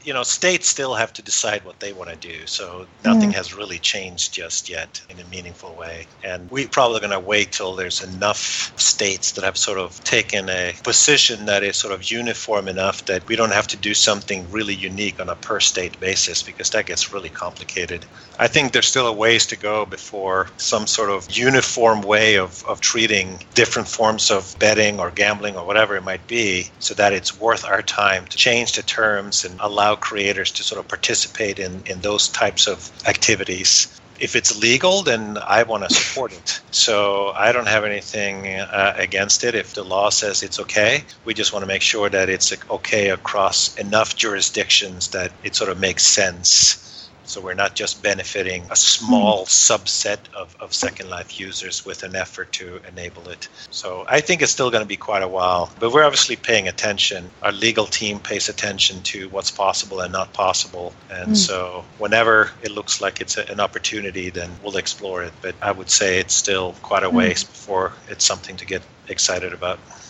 states still have to decide what they want to do. So nothing has really changed just yet in a meaningful way. And we're probably going to wait till there's enough states that have sort of taken a position that is sort of uniform enough that we don't have to do something really unique on a per state basis, because that gets really complicated. I think there's still a ways to go before some sort of uniform way of treating different forms of betting or gambling or whatever it might be, so that it's worth our time to change the terms and allow creators to sort of participate in those types of activities. If it's legal, then I want to support it. So I don't have anything against it. If the law says it's okay, we just want to make sure that it's okay across enough jurisdictions that it sort of makes sense. So we're not just benefiting a small subset of Second Life users with an effort to enable it. So I think it's still going to be quite a while, but we're obviously paying attention. Our legal team pays attention to what's possible and not possible. And so whenever it looks like it's an opportunity, then we'll explore it. But I would say it's still quite a ways before it's something to get excited about.